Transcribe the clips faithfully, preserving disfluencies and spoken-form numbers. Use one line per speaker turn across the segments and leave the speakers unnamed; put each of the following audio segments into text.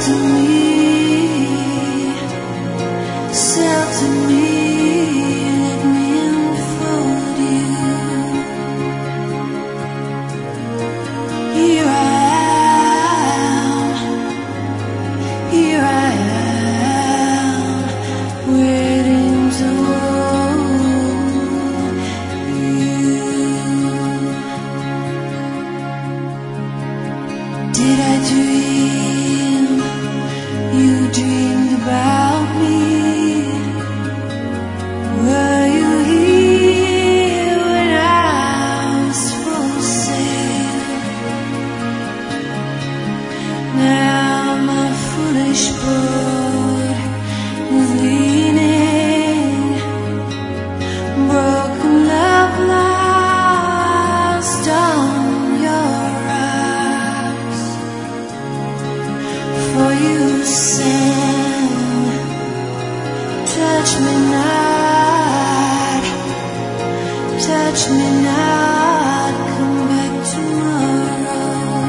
to me, sail to me, let me unfold you. Here I am, here I am, waiting to hold you. Did I dream you dreamed about me? Were you here when I was full sail? Now my foolish boat is leaning, broken love lost on your rocks. For you sing, touch me not, touch me not, come back tomorrow.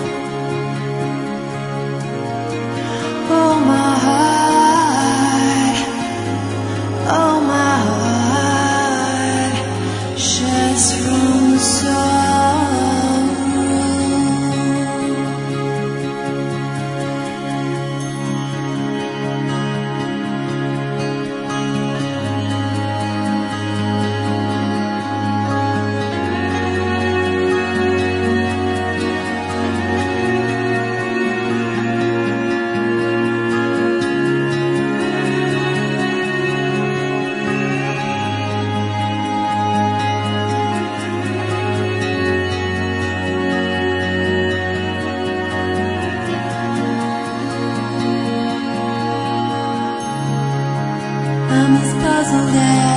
Oh my heart, oh my heart, shines from sorrow. I'm as puzzled as